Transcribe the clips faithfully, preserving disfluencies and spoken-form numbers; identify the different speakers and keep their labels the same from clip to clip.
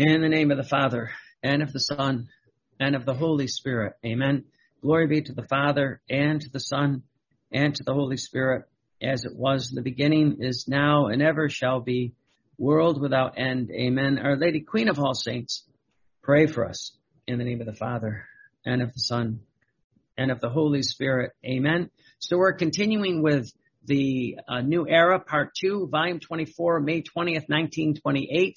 Speaker 1: In the name of the Father, and of the Son, and of the Holy Spirit. Amen. Glory be to the Father, and to the Son, and to the Holy Spirit, as it was in the beginning, is now, and ever shall be, world without end. Amen. Our Lady, Queen of all saints, pray for us. In the name of the Father, and of the Son, and of the Holy Spirit. Amen. So we're continuing with the uh, New Era, Part two, Volume twenty-four, May twentieth, nineteen twenty-eight.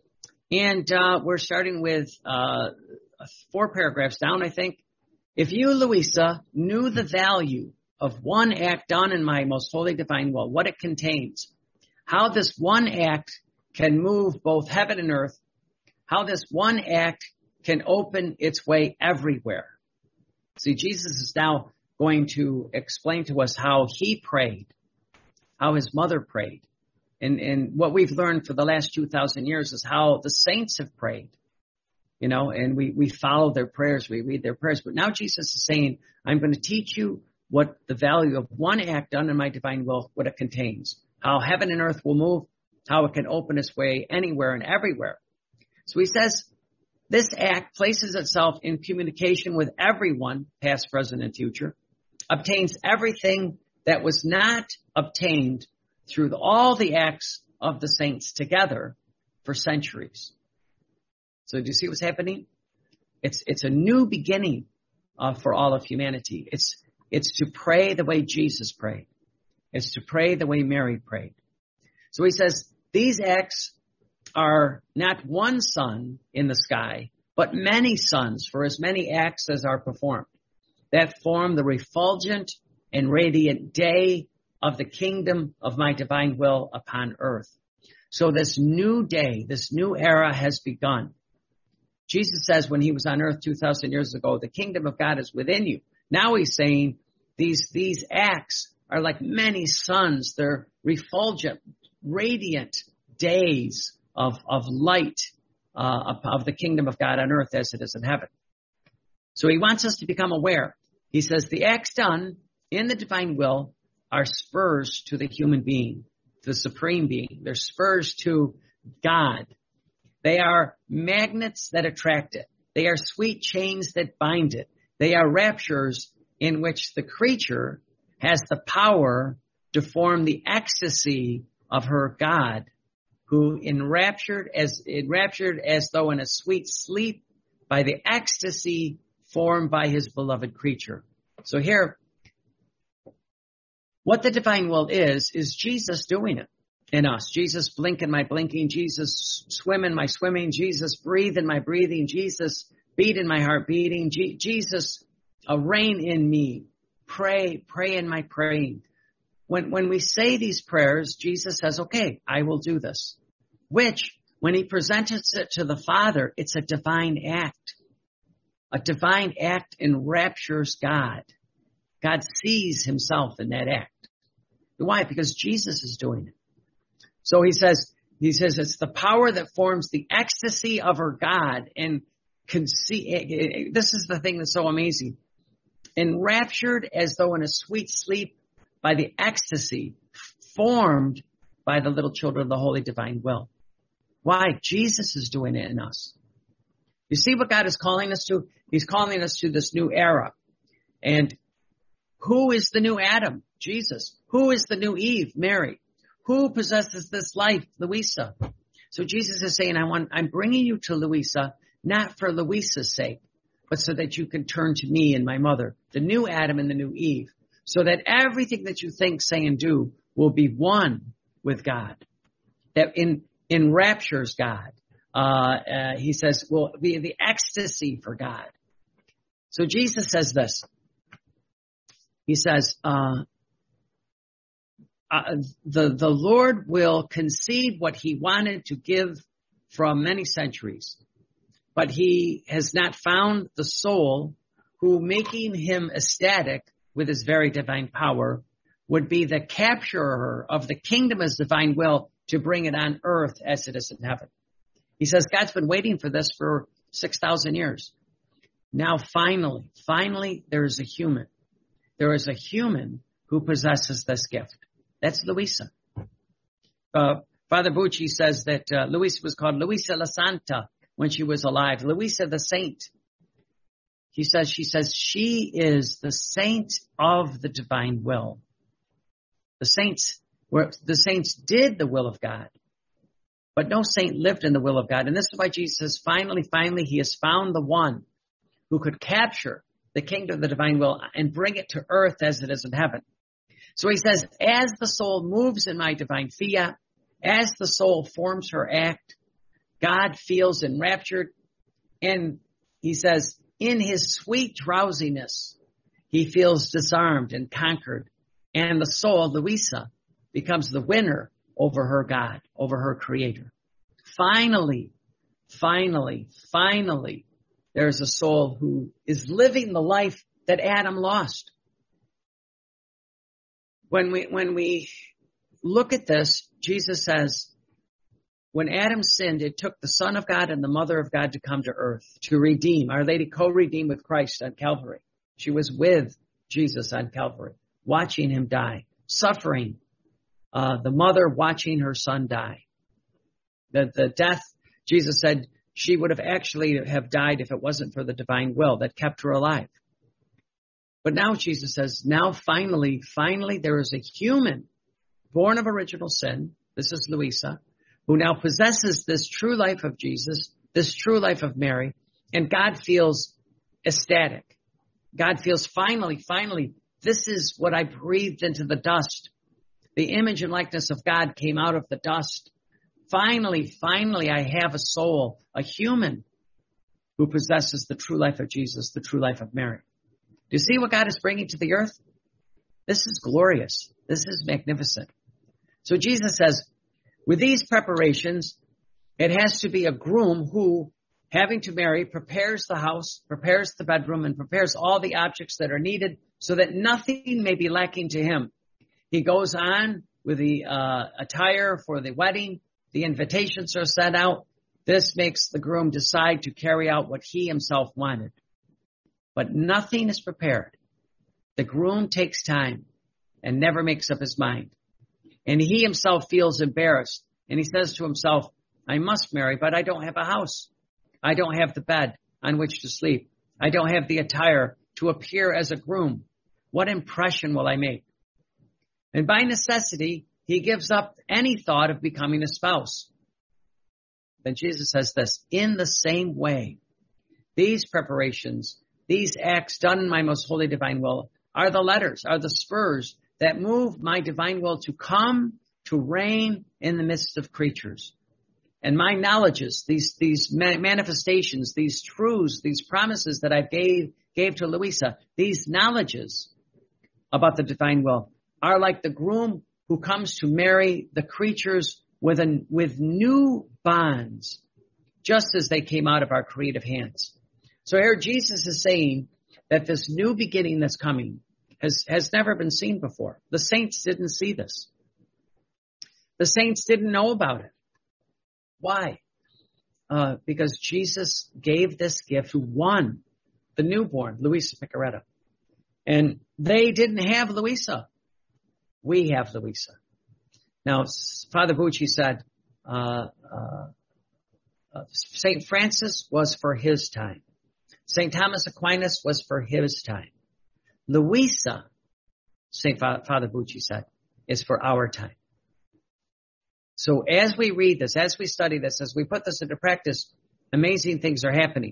Speaker 1: And uh, we're starting with uh, four paragraphs down, I think. If you, Louisa, knew the value of one act done in my most holy divine will, what it contains, how this one act can move both heaven and earth, how this one act can open its way everywhere. See, Jesus is now going to explain to us how he prayed, how his mother prayed. And, and what we've learned for the last two thousand years is how the saints have prayed, you know, and we, we follow their prayers, we read their prayers. But now Jesus is saying, I'm going to teach you what the value of one act done in my divine will, what it contains, how heaven and earth will move, how it can open its way anywhere and everywhere. So he says, this act places itself in communication with everyone, past, present, and future, obtains everything that was not obtained through all the acts of the saints together for centuries. So do you see what's happening? It's it's a new beginning uh, for all of humanity. It's it's to pray the way Jesus prayed. It's to pray the way Mary prayed. So he says, these acts are not one sun in the sky, but many suns for as many acts as are performed, that form the refulgent and radiant day of the kingdom of my divine will upon earth. So this new day, this new era has begun. Jesus says when he was on earth two thousand years ago, the kingdom of God is within you. Now he's saying these, these acts are like many suns. They're refulgent, radiant days of, of light, uh, of, of the kingdom of God on earth as it is in heaven. So he wants us to become aware. He says the acts done in the divine will are spurs to the human being, the supreme being. They're spurs to God. They are magnets that attract it. They are sweet chains that bind it. They are raptures in which the creature has the power to form the ecstasy of her God, who enraptured as enraptured as though in a sweet sleep by the ecstasy formed by his beloved creature. So here, what the divine will is, is Jesus doing it in us. Jesus blink in my blinking. Jesus swim in my swimming. Jesus breathe in my breathing. Jesus beat in my heart beating. G- Jesus uh, reign in me. Pray, pray in my praying. When, when we say these prayers, Jesus says, okay, I will do this. Which, when he presents it to the Father, it's a divine act. A divine act enraptures God. God sees himself in that act. Why? Because Jesus is doing it. So he says, he says it's the power that forms the ecstasy of her God and can see. This is the thing that's so amazing. Enraptured as though in a sweet sleep by the ecstasy formed by the little children of the holy divine will. Why? Jesus is doing it in us. You see what God is calling us to? He's calling us to this new era. And who is the new Adam? Jesus. Who is the new Eve? Mary. Who possesses this life? Louisa. So Jesus is saying, I want, I'm bringing you to Louisa, not for Louisa's sake, but so that you can turn to me and my mother, the new Adam and the new Eve, so that everything that you think, say, and do will be one with God, that in, enraptures God. Uh, uh, he says, will be the ecstasy for God. So Jesus says this. He says, uh, uh, the, the Lord will concede what he wanted to give from many centuries, but he has not found the soul who, making him ecstatic with his very divine power, would be the capturer of the kingdom as divine will to bring it on earth as it is in heaven. He says God's been waiting for this for six thousand years. Now finally, finally, there is a human. There is a human who possesses this gift. That's Louisa. Uh, Father Bucci says that uh, Louisa was called Louisa la Santa, when she was alive. Louisa, the saint. He says, she says, she is the saint of the divine will. The saints were, the saints did the will of God, but no saint lived in the will of God. And this is why Jesus says, finally, finally, he has found the one who could capture the kingdom of the divine will and bring it to earth as it is in heaven. So he says, as the soul moves in my divine fiat, as the soul forms her act, God feels enraptured. And he says, in his sweet drowsiness, he feels disarmed and conquered. And the soul, Louisa, becomes the winner over her God, over her creator. Finally, finally, finally, there's a soul who is living the life that Adam lost. When we, when we look at this, Jesus says, when Adam sinned, it took the Son of God and the Mother of God to come to earth to redeem. Our Lady co-redeemed with Christ on Calvary. She was with Jesus on Calvary, watching him die, suffering. Uh, the mother watching her son die. The, the death, Jesus said, she would have actually have died if it wasn't for the divine will that kept her alive. But now Jesus says, now finally, finally there is a human born of original sin. This is Louisa, who now possesses this true life of Jesus, this true life of Mary, and God feels ecstatic. God feels finally, finally, this is what I breathed into the dust. The image and likeness of God came out of the dust. Finally, finally, I have a soul, a human who possesses the true life of Jesus, the true life of Mary. Do you see what God is bringing to the earth? This is glorious. This is magnificent. So Jesus says, with these preparations, it has to be a groom who, having to marry, prepares the house, prepares the bedroom, and prepares all the objects that are needed so that nothing may be lacking to him. He goes on with the uh, attire for the wedding. The invitations are sent out. This makes the groom decide to carry out what he himself wanted. But nothing is prepared. The groom takes time and never makes up his mind. And he himself feels embarrassed. And he says to himself, I must marry, but I don't have a house. I don't have the bed on which to sleep. I don't have the attire to appear as a groom. What impression will I make? And by necessity, he gives up any thought of becoming a spouse. Then Jesus says this, in the same way, these preparations, these acts done in my most holy divine will are the letters, are the spurs that move my divine will to come, to reign in the midst of creatures. And my knowledges, these, these manifestations, these truths, these promises that I gave, gave to Louisa, these knowledges about the divine will are like the groom who comes to marry the creatures with, a, with new bonds, just as they came out of our creative hands. So here Jesus is saying that this new beginning that's coming has, has never been seen before. The saints didn't see this. The saints didn't know about it. Why? Uh, because Jesus gave this gift to one, the newborn, Louisa Picaretta. And they didn't have Louisa. We have Louisa. Now, Father Bucci said, uh, uh, uh, Saint Francis was for his time. Saint Thomas Aquinas was for his time. Louisa, Saint Father Bucci said, is for our time. So as we read this, as we study this, as we put this into practice, amazing things are happening.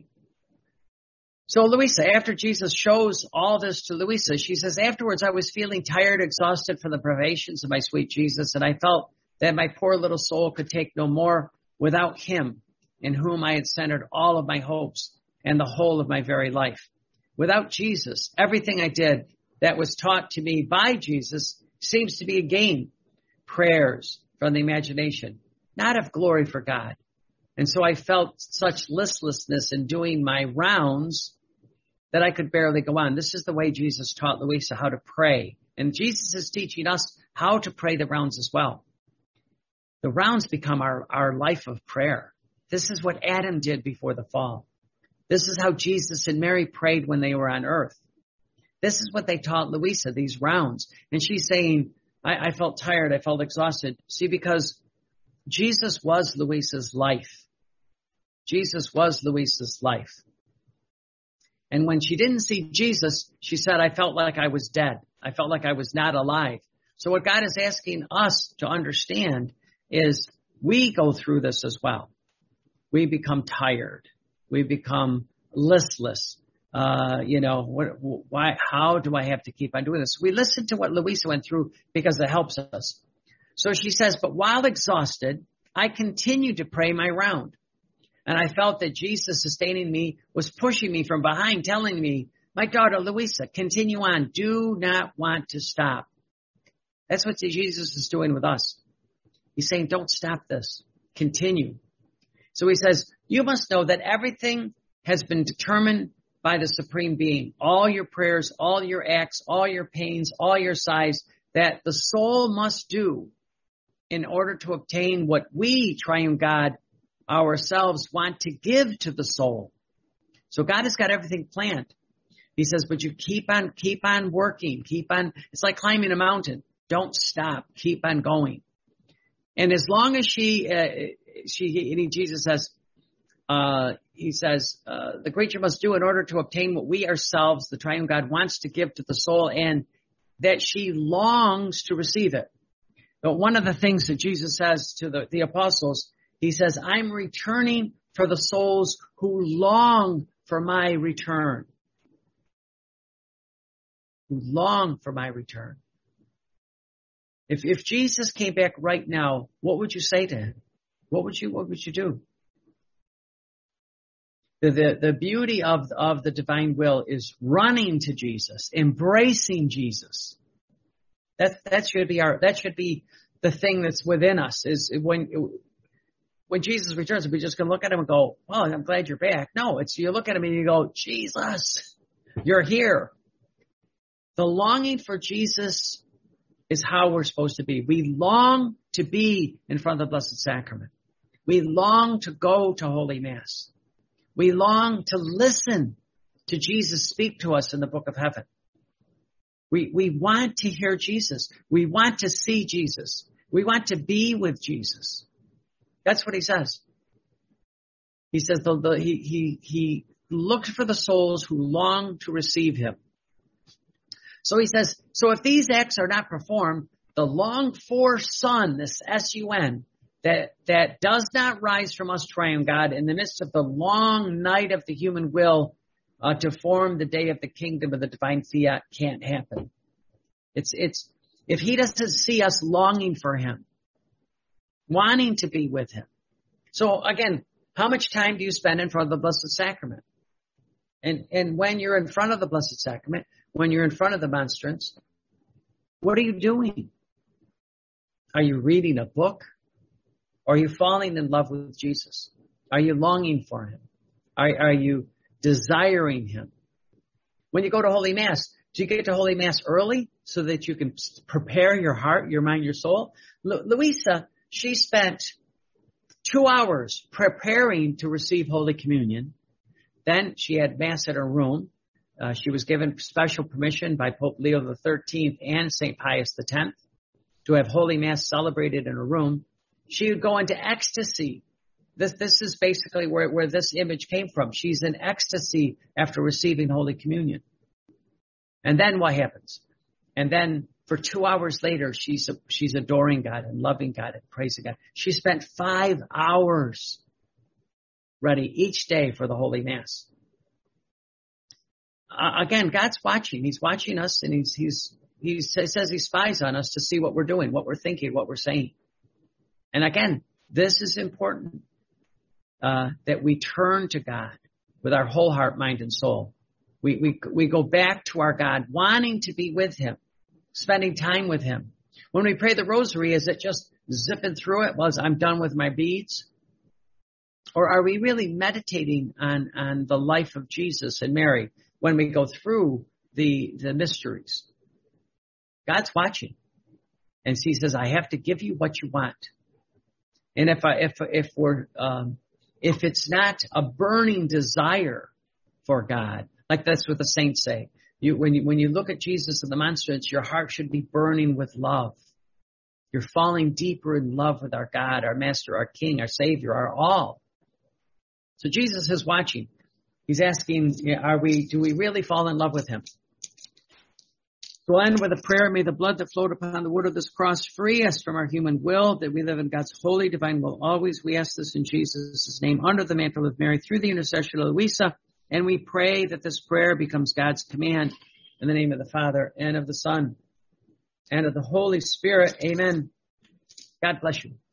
Speaker 1: So Louisa, after Jesus shows all this to Louisa, she says, afterwards I was feeling tired, exhausted from the privations of my sweet Jesus, and I felt that my poor little soul could take no more without him in whom I had centered all of my hopes and the whole of my very life. Without Jesus, everything I did that was taught to me by Jesus seems to be a game. Prayers from the imagination, not of glory for God. And so I felt such listlessness in doing my rounds that I could barely go on. This is the way Jesus taught Louisa how to pray. And Jesus is teaching us how to pray the rounds as well. The rounds become our, our life of prayer. This is what Adam did before the fall. This is how Jesus and Mary prayed when they were on earth. This is what they taught Louisa, these rounds. And she's saying, I, I felt tired, I felt exhausted. See, because Jesus was Louisa's life. Jesus was Louisa's life. And when she didn't see Jesus, she said, I felt like I was dead. I felt like I was not alive. So what God is asking us to understand is we go through this as well. We become tired. We become listless. Uh, you know, what, why, how do I have to keep on doing this? We listen to what Louisa went through because it helps us. So she says, but while exhausted, I continued to pray my round. And I felt that Jesus sustaining me was pushing me from behind, telling me, my daughter Louisa, continue on. Do not want to stop. That's what Jesus is doing with us. He's saying, don't stop this. Continue. So he says, you must know that everything has been determined by the Supreme Being. All your prayers, all your acts, all your pains, all your sighs, that the soul must do in order to obtain what we, Triune God, ourselves want to give to the soul. So God has got everything planned. He says, but you keep on, keep on working, keep on. It's like climbing a mountain. Don't stop. Keep on going. And as long as she, uh, she, Jesus says, uh, he says, uh, the creature must do in order to obtain what we ourselves, the Triune God, wants to give to the soul, and that she longs to receive it. But one of the things that Jesus says to the, the apostles, he says, I'm returning for the souls who long for my return. Who long for my return. If, if Jesus came back right now, what would you say to him? What would you, what would you do? The, the, the beauty of, of the divine will is running to Jesus, embracing Jesus. That, that should be our, that should be the thing that's within us, is when, when Jesus returns, we just can look at him and go, well, I'm glad you're back. No, it's, you look at him and you go, Jesus, you're here. The longing for Jesus is how we're supposed to be. We long to be in front of the Blessed Sacrament. We long to go to Holy Mass. We long to listen to Jesus speak to us in the book of heaven. We, we want to hear Jesus. We want to see Jesus. We want to be with Jesus. That's what he says. He says the, the, he, he, he looked for the souls who long to receive him. So he says, so if these acts are not performed, the longed for Son, this S U N, that, that does not rise from us, Triune God, in the midst of the long night of the human will, uh, to form the day of the kingdom of the divine fiat, can't happen. It's, it's, if he doesn't see us longing for him, wanting to be with him. So again, how much time do you spend in front of the Blessed Sacrament? And, and when you're in front of the Blessed Sacrament, when you're in front of the monstrance, what are you doing? Are you reading a book? Or are you falling in love with Jesus? Are you longing for him? Are, are you desiring him? When you go to Holy Mass, do you get to Holy Mass early so that you can prepare your heart, your mind, your soul? Lu- Louisa, she spent two hours preparing to receive Holy Communion. Then she had Mass at her room. Uh, she was given special permission by Pope Leo the thirteenth and Saint Pius the tenth to have Holy Mass celebrated in her room. She would go into ecstasy. This, this is basically where, where this image came from. She's in ecstasy after receiving Holy Communion. And then what happens? And then for two hours later, she's, she's adoring God and loving God and praising God. She spent five hours ready each day for the Holy Mass. Uh, again, God's watching. He's watching us, and he's, he's, he says he spies on us to see what we're doing, what we're thinking, what we're saying. And again, this is important, uh, that we turn to God with our whole heart, mind, and soul. We, we, we go back to our God, wanting to be with him, spending time with him. When we pray the rosary, is it just zipping through it? Well, I'm done with my beads. Or are we really meditating on, on the life of Jesus and Mary when we go through the, the mysteries? God's watching. And he says, I have to give you what you want. And if I, if, if we're, um, if it's not a burning desire for God, like that's what the saints say. You, when you, when you look at Jesus and the monstrance, your heart should be burning with love. You're falling deeper in love with our God, our Master, our King, our Savior, our all. So Jesus is watching. He's asking, are we, do we really fall in love with him? We'll end with a prayer. May the blood that flowed upon the wood of this cross free us from our human will, that we live in God's holy, divine will always. We ask this in Jesus' name, under the mantle of Mary, through the intercession of Louisa. And we pray that this prayer becomes God's command in the name of the Father and of the Son and of the Holy Spirit. Amen. God bless you.